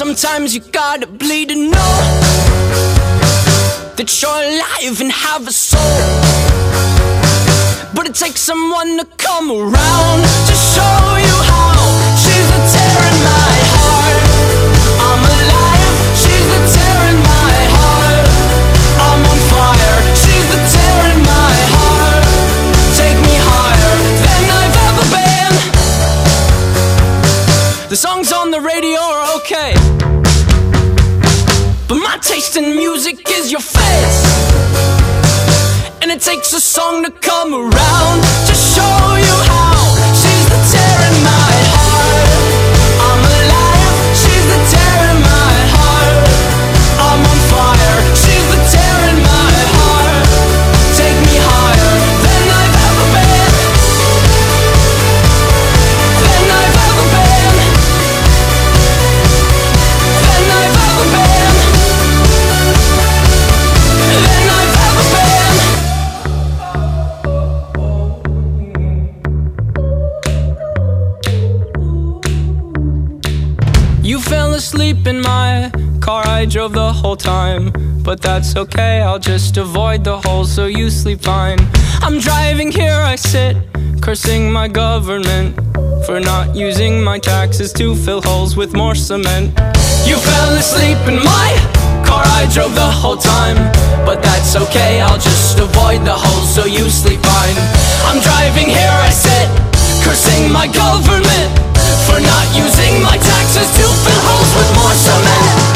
Sometimes you gotta bleed to know that you're alive and have a soul. But it takes someone to come around to show you how. She's the tear in my heart. I'm alive. She's the tear in my heart. I'm on fire. She's the tear in my heart. Take me higher than I've ever been. The songs on the radio are okay, but my taste in music is your face. And it takes a song to come around to show you how. She's the tear in my heart. I'm alive. She's the tear in my heart. I'm on fire. She's the tear in my heart. Take me higher than I've ever been. Than I've ever been. Than I've ever been. Than I've ever been. You fell asleep in my car, I drove the whole time. But that's okay, I'll just avoid the holes so you sleep fine. I'm driving here, I sit, cursing my government for not using my taxes to fill holes with more cement. You fell asleep in my car, I drove the whole time. But that's okay, I'll just avoid the holes so you sleep fine. I'm driving here, I sit, cursing my government for not using my taxes to fill holes with more cement.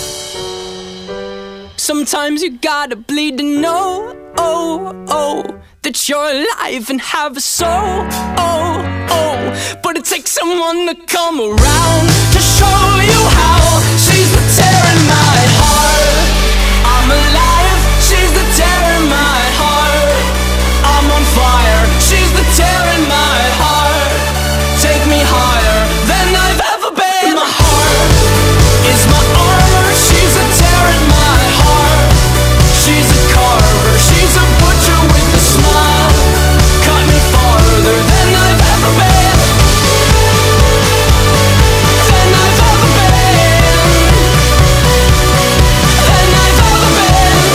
Sometimes you gotta bleed to know, that you're alive and have a soul, but it takes someone to come around to show you how. She's the tear in my heart. I'm alive. She's the tear in my heart. I'm on fire. She's the tear in my heart. Take me higher than I've ever been. My heart is my armor. She's a tear in my heart. She's a carver. She's a butcher with a smile. Cut me farther than I've ever been. Than I've ever been. Than I've ever been.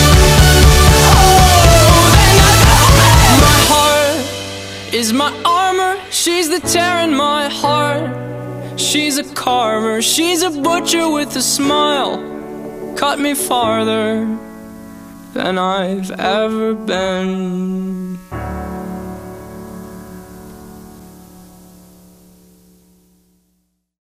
Oh, than I've ever been. My heart is my armor. She's the tear in my heart. She's a carver. She's a butcher with a smile. Cut me farther than I've ever been.